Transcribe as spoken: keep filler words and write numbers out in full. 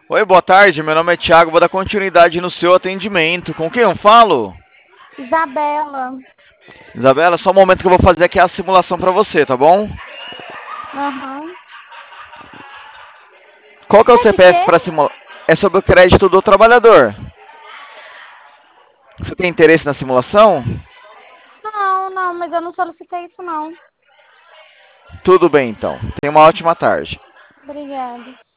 Oi, boa tarde. Meu nome é Thiago. Vou dar continuidade no seu atendimento. Com quem eu falo? Isabela. Isabela, só um momento que eu vou fazer aqui a simulação para você, tá bom? Aham. Qual que é o É de quê? C P F para simular? É sobre o crédito do trabalhador. Você tem interesse na simulação? Não, não, mas eu não solicitei isso, não. Tudo bem, então. Tenha uma ótima tarde. Obrigada.